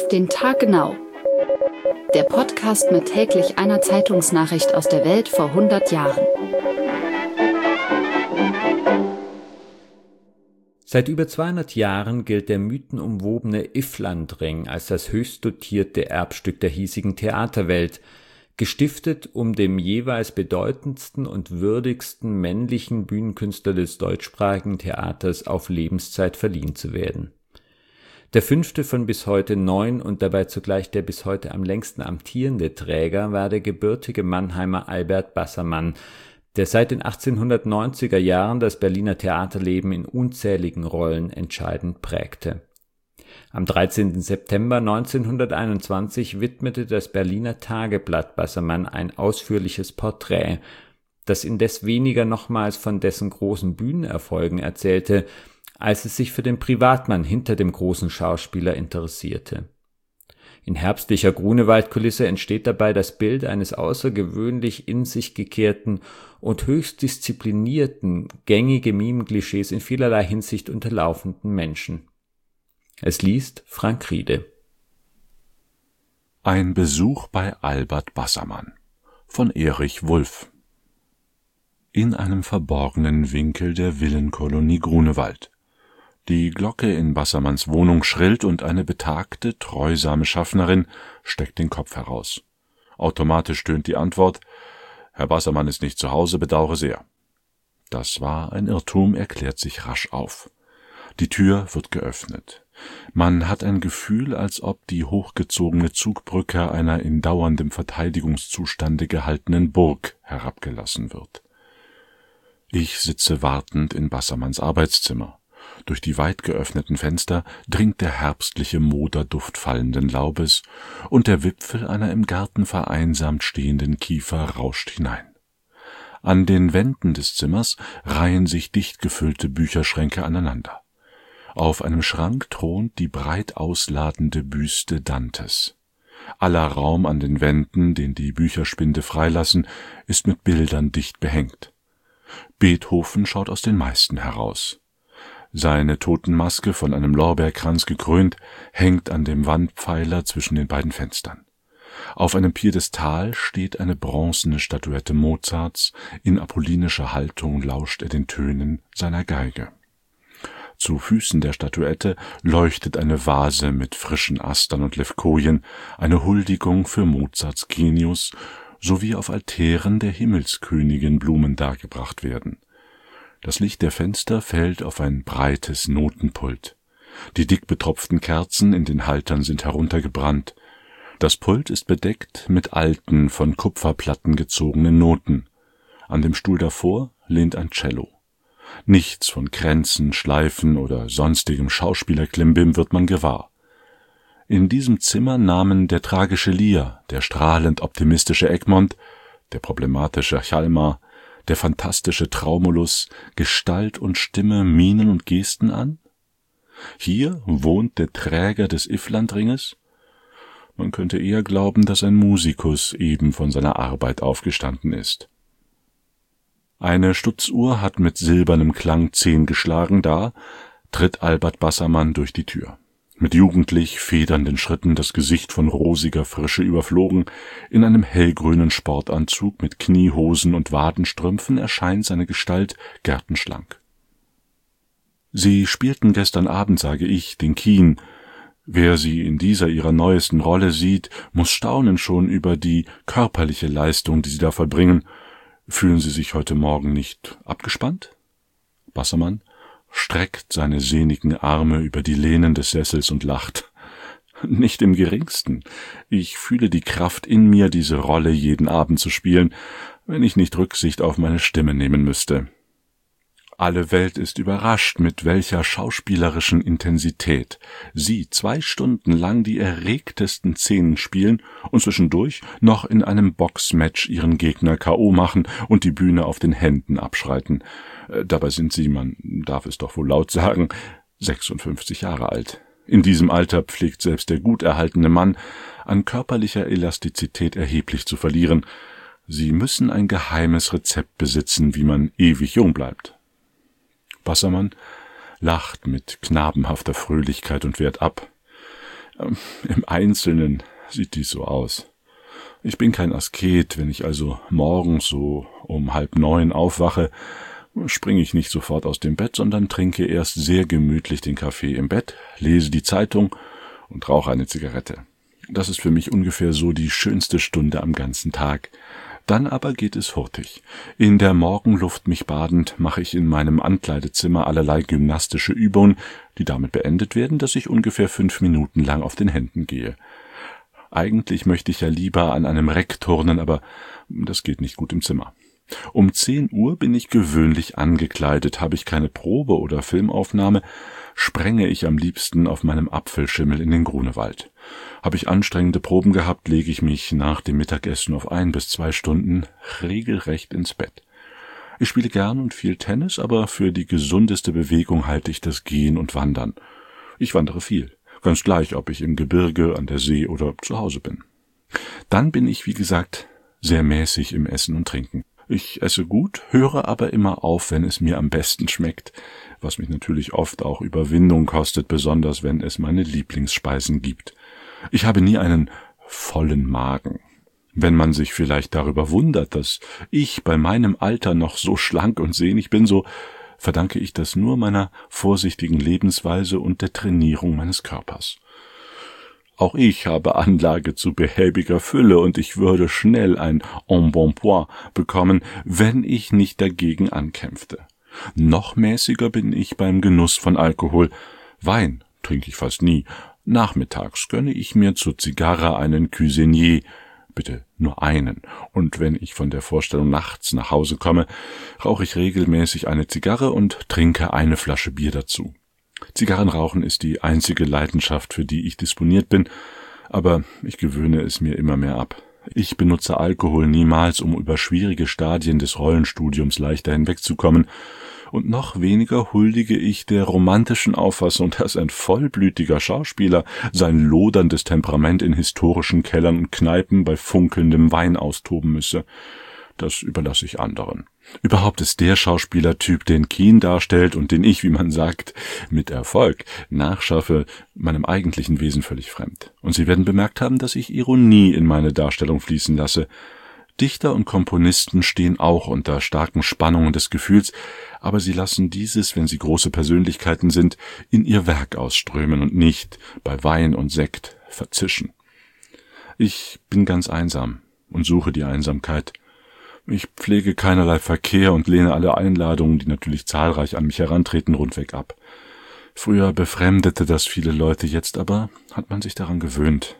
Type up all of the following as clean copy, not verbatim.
Auf den Tag genau. Der Podcast mit täglich einer Zeitungsnachricht aus der Welt vor 100 Jahren. Seit über 200 Jahren gilt der mythenumwobene Ifflandring als das höchst dotierte Erbstück der hiesigen Theaterwelt, gestiftet, um dem jeweils bedeutendsten und würdigsten männlichen Bühnenkünstler des deutschsprachigen Theaters auf Lebenszeit verliehen zu werden. Der fünfte von bis heute 9 und dabei zugleich der bis heute am längsten amtierende Träger war der gebürtige Mannheimer Albert Bassermann, der seit den 1890er Jahren das Berliner Theaterleben in unzähligen Rollen entscheidend prägte. Am 13. September 1921 widmete das Berliner Tageblatt Bassermann ein ausführliches Porträt, das indes weniger nochmals von dessen großen Bühnenerfolgen erzählte, als es sich für den Privatmann hinter dem großen Schauspieler interessierte. In herbstlicher Grunewaldkulisse entsteht dabei das Bild eines außergewöhnlich in sich gekehrten und höchst disziplinierten, gängige Mimenklischees in vielerlei Hinsicht unterlaufenden Menschen. Es liest Frank Riede. Ein Besuch bei Albert Bassermann von Erich Wulff. In einem verborgenen Winkel der Villenkolonie Grunewald. Die Glocke in Bassermanns Wohnung schrillt und eine betagte, treusame Schaffnerin steckt den Kopf heraus. Automatisch tönt die Antwort: Herr Bassermann ist nicht zu Hause, bedauere sehr. Das war ein Irrtum, erklärt sich rasch auf. Die Tür wird geöffnet. Man hat ein Gefühl, als ob die hochgezogene Zugbrücke einer in dauerndem Verteidigungszustande gehaltenen Burg herabgelassen wird. Ich sitze wartend in Bassermanns Arbeitszimmer. Durch die weit geöffneten Fenster dringt der herbstliche Moderduft fallenden Laubes, und der Wipfel einer im Garten vereinsamt stehenden Kiefer rauscht hinein. An den Wänden des Zimmers reihen sich dicht gefüllte Bücherschränke aneinander. Auf einem Schrank thront die breit ausladende Büste Dantes. Aller Raum an den Wänden, den die Bücherspinde freilassen, ist mit Bildern dicht behängt. Beethoven schaut aus den meisten heraus. Seine Totenmaske, von einem Lorbeerkranz gekrönt, hängt an dem Wandpfeiler zwischen den beiden Fenstern. Auf einem Piedestal steht eine bronzene Statuette Mozarts, in apollinischer Haltung lauscht er den Tönen seiner Geige. Zu Füßen der Statuette leuchtet eine Vase mit frischen Astern und Levkojen, eine Huldigung für Mozarts Genius, sowie auf Altären der Himmelskönigin Blumen dargebracht werden. Das Licht der Fenster fällt auf ein breites Notenpult. Die dick betropften Kerzen in den Haltern sind heruntergebrannt. Das Pult ist bedeckt mit alten, von Kupferplatten gezogenen Noten. An dem Stuhl davor lehnt ein Cello. Nichts von Kränzen, Schleifen oder sonstigem Schauspielerklimbim wird man gewahr. In diesem Zimmer nahmen der tragische Lear, der strahlend optimistische Egmont, der problematische Hjalmar, der fantastische Traumulus Gestalt und Stimme, Mienen und Gesten an? Hier wohnt der Träger des Ifflandringes? Man könnte eher glauben, dass ein Musikus eben von seiner Arbeit aufgestanden ist. Eine Stutzuhr hat mit silbernem Klang 10 geschlagen, da tritt Albert Bassermann durch die Tür. Mit jugendlich federnden Schritten, das Gesicht von rosiger Frische überflogen, in einem hellgrünen Sportanzug mit Kniehosen und Wadenstrümpfen erscheint seine Gestalt gärtenschlank. Sie spielten gestern Abend, sage ich, den Kien. Wer sie in dieser ihrer neuesten Rolle sieht, muss staunen schon über die körperliche Leistung, die sie da vollbringen. Fühlen Sie sich heute Morgen nicht abgespannt? Bassermann streckt seine sehnigen Arme über die Lehnen des Sessels und lacht. Nicht im geringsten. Ich fühle die Kraft in mir, diese Rolle jeden Abend zu spielen, wenn ich nicht Rücksicht auf meine Stimme nehmen müsste. Alle Welt ist überrascht, mit welcher schauspielerischen Intensität Sie 2 Stunden lang die erregtesten Szenen spielen und zwischendurch noch in einem Boxmatch Ihren Gegner K.O. machen und die Bühne auf den Händen abschreiten. Dabei sind Sie, man darf es doch wohl laut sagen, 56 Jahre alt. In diesem Alter pflegt selbst der gut erhaltene Mann an körperlicher Elastizität erheblich zu verlieren. Sie müssen ein geheimes Rezept besitzen, wie man ewig jung bleibt. Bassermann lacht mit knabenhafter Fröhlichkeit und wehrt ab. Im Einzelnen sieht dies so aus. Ich bin kein Asket, wenn ich also morgens so um 8:30 aufwache, springe ich nicht sofort aus dem Bett, sondern trinke erst sehr gemütlich den Kaffee im Bett, lese die Zeitung und rauche eine Zigarette. Das ist für mich ungefähr so die schönste Stunde am ganzen Tag. Dann aber geht es hurtig. In der Morgenluft mich badend mache ich in meinem Ankleidezimmer allerlei gymnastische Übungen, die damit beendet werden, dass ich ungefähr 5 Minuten lang auf den Händen gehe. Eigentlich möchte ich ja lieber an einem Reck turnen, aber das geht nicht gut im Zimmer. Um 10 Uhr bin ich gewöhnlich angekleidet, habe ich keine Probe oder Filmaufnahme, sprenge ich am liebsten auf meinem Apfelschimmel in den Grunewald. Habe ich anstrengende Proben gehabt, lege ich mich nach dem Mittagessen auf 1 bis 2 Stunden regelrecht ins Bett. Ich spiele gern und viel Tennis, aber für die gesundeste Bewegung halte ich das Gehen und Wandern. Ich wandere viel, ganz gleich, ob ich im Gebirge, an der See oder zu Hause bin. Dann bin ich, wie gesagt, sehr mäßig im Essen und Trinken. Ich esse gut, höre aber immer auf, wenn es mir am besten schmeckt, was mich natürlich oft auch Überwindung kostet, besonders wenn es meine Lieblingsspeisen gibt. Ich habe nie einen vollen Magen. Wenn man sich vielleicht darüber wundert, dass ich bei meinem Alter noch so schlank und sehnig bin, so verdanke ich das nur meiner vorsichtigen Lebensweise und der Trainierung meines Körpers. Auch ich habe Anlage zu behäbiger Fülle und ich würde schnell ein Embonpoint bekommen, wenn ich nicht dagegen ankämpfte. Noch mäßiger bin ich beim Genuss von Alkohol. Wein trinke ich fast nie. Nachmittags gönne ich mir zur Zigarre einen Cuisinier, bitte nur einen, und wenn ich von der Vorstellung nachts nach Hause komme, rauche ich regelmäßig eine Zigarre und trinke eine Flasche Bier dazu. Zigarrenrauchen ist die einzige Leidenschaft, für die ich disponiert bin, aber ich gewöhne es mir immer mehr ab. Ich benutze Alkohol niemals, um über schwierige Stadien des Rollenstudiums leichter hinwegzukommen, und noch weniger huldige ich der romantischen Auffassung, dass ein vollblütiger Schauspieler sein loderndes Temperament in historischen Kellern und Kneipen bei funkelndem Wein austoben müsse. Das überlasse ich anderen. Überhaupt ist der Schauspielertyp, den Keane darstellt und den ich, wie man sagt, mit Erfolg nachschaffe, meinem eigentlichen Wesen völlig fremd. Und Sie werden bemerkt haben, dass ich Ironie in meine Darstellung fließen lasse. Dichter und Komponisten stehen auch unter starken Spannungen des Gefühls, aber sie lassen dieses, wenn sie große Persönlichkeiten sind, in ihr Werk ausströmen und nicht bei Wein und Sekt verzischen. Ich bin ganz einsam und suche die Einsamkeit. Ich pflege keinerlei Verkehr und lehne alle Einladungen, die natürlich zahlreich an mich herantreten, rundweg ab. Früher befremdete das viele Leute, jetzt aber hat man sich daran gewöhnt.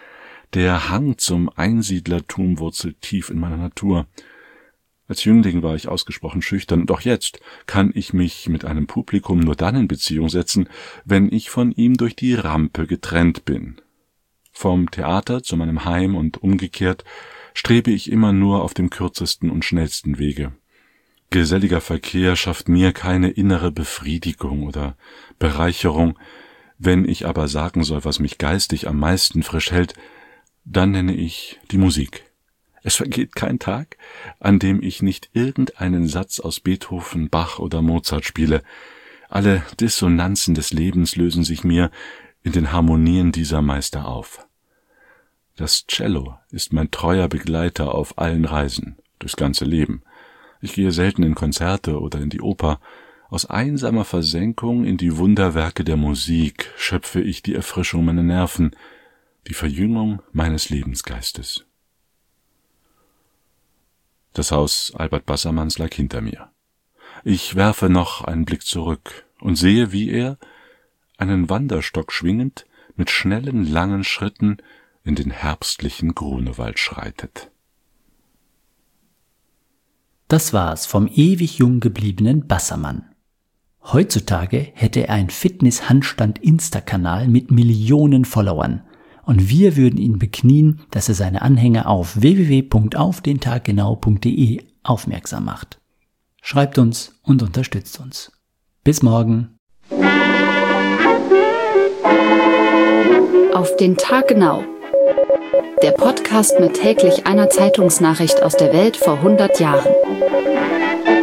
Der Hang zum Einsiedlertum wurzelt tief in meiner Natur. Als Jüngling war ich ausgesprochen schüchtern, doch jetzt kann ich mich mit einem Publikum nur dann in Beziehung setzen, wenn ich von ihm durch die Rampe getrennt bin. Vom Theater zu meinem Heim und umgekehrt strebe ich immer nur auf dem kürzesten und schnellsten Wege. Geselliger Verkehr schafft mir keine innere Befriedigung oder Bereicherung. Wenn ich aber sagen soll, was mich geistig am meisten frisch hält, dann nenne ich die Musik. Es vergeht kein Tag, an dem ich nicht irgendeinen Satz aus Beethoven, Bach oder Mozart spiele. Alle Dissonanzen des Lebens lösen sich mir in den Harmonien dieser Meister auf. Das Cello ist mein treuer Begleiter auf allen Reisen, durchs ganze Leben. Ich gehe selten in Konzerte oder in die Oper. Aus einsamer Versenkung in die Wunderwerke der Musik schöpfe ich die Erfrischung meiner Nerven, die Verjüngung meines Lebensgeistes. Das Haus Albert Bassermanns lag hinter mir. Ich werfe noch einen Blick zurück und sehe, wie er, einen Wanderstock schwingend, mit schnellen, langen Schritten in den herbstlichen Grunewald schreitet. Das war's vom ewig jung gebliebenen Bassermann. Heutzutage hätte er einen Fitness-Handstand-Insta-Kanal mit Millionen Followern. Und wir würden ihn beknien, dass er seine Anhänger auf www.aufdentaggenau.de aufmerksam macht. Schreibt uns und unterstützt uns. Bis morgen. Auf den Tag genau. Der Podcast mit täglich einer Zeitungsnachricht aus der Welt vor 100 Jahren.